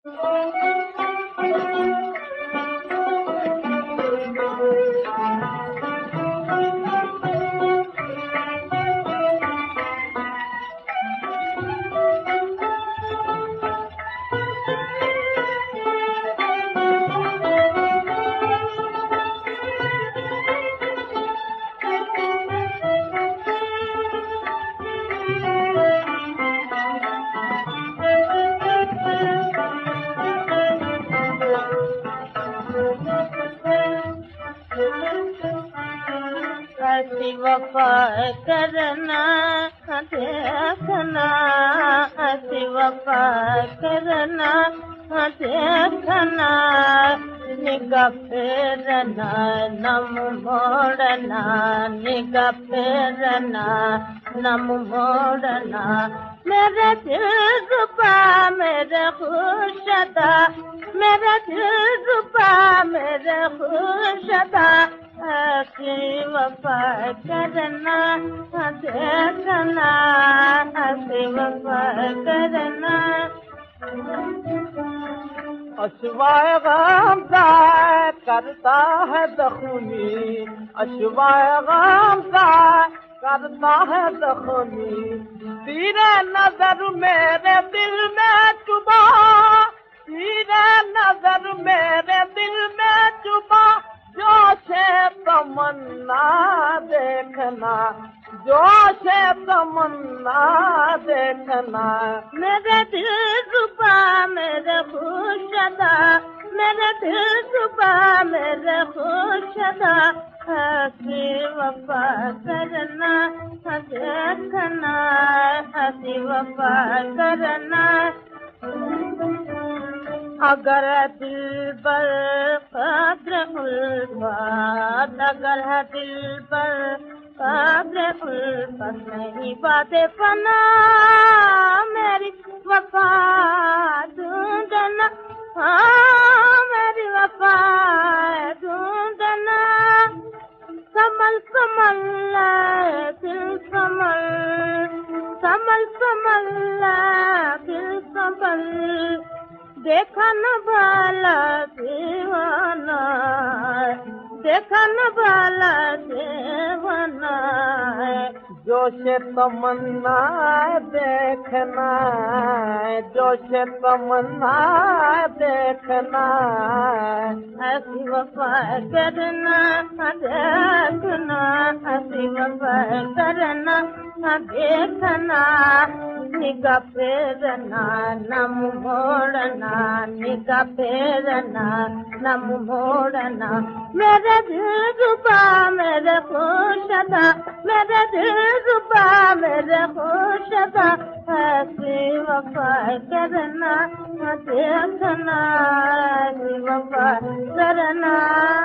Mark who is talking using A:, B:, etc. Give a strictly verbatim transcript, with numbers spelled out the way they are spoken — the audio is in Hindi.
A: ऐसी वफा करना देखना, ऐसी वफा करना देखना, निगाह फेरना नम मोड़ना, निगाह फेरना नम मोड़ना, मेरे दिल रुबा मेरे खुशदा, मेरे दिल रुबा मेरे खुशदा, ऐसी वफा करना देखना, ऐसी वफा करना।
B: अशवाए गमज़ा करता है ज़ख्मी, अशवाए गमज़ा करता है ज़ख्मी, तेरे नजर मेरे दिल में चुभा, तेरे नजर मेरे दिल में चुभा, जोशे तमन्ना देखना, जोशे तमन्ना देखना,
A: मेरे दिल रुबा मेरे खुशदा, मेरे दिल रुबा मेरे खुशदा, ऐसी वफा करना देखना, ऐसी वफा करना। अगर दिल पर कद्र उल्फत, अगर है दिल पर कद्र उल्फत, नहीं बातें फना मेरी वफा ढूंढना, हाँ मेरी वफा ढूंढना, समल समल दिल समल, समल समल दिल समल, देखा न भाला दीवाना, देखा न भाला दीवाना,
B: जोशे तमन्ना देखना, जोशे तमन्ना देखना,
A: ऐसी वफा करना देखना, ऐसी वफा करना देखना, निगाह फेरना नम मोड़ना, निगाह फेरना नम मोड़ना, मेरे दिल रुबा मेरे खुशदा, मेरे दिल रुबा मेरे खुशदा, ऐसी वफा करना देखना, ऐसी वफा करना।